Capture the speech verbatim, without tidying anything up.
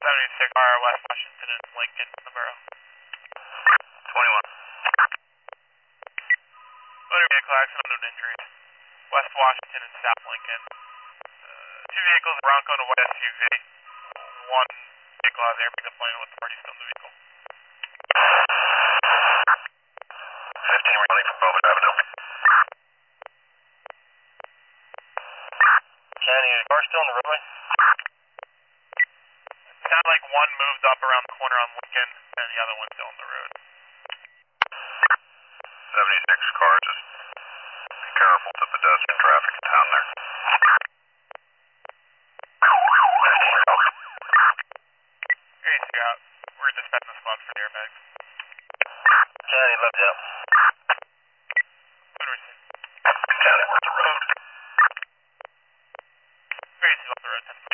seventy-six R West Washington and Lincoln in the borough. twenty-one. Motor vehicle accident, unknown injuries. West Washington and South Lincoln. Uh, two vehicles, a Bronco and a white S U V. One vehicle has airbag deployment with parties still in the vehicle. fifteen running from Bowman Avenue. Kenny, is the car still in the roadway? It sounded like one moved up around the corner on Lincoln and the other one's still on the road. seventy-six car, just be careful to pedestrian traffic in town there. Hey, Scout. We're dispatching the squad for the airbags. Kenny, left out. Good receipt. Kenny, where's the road? Great, he's off the road, ten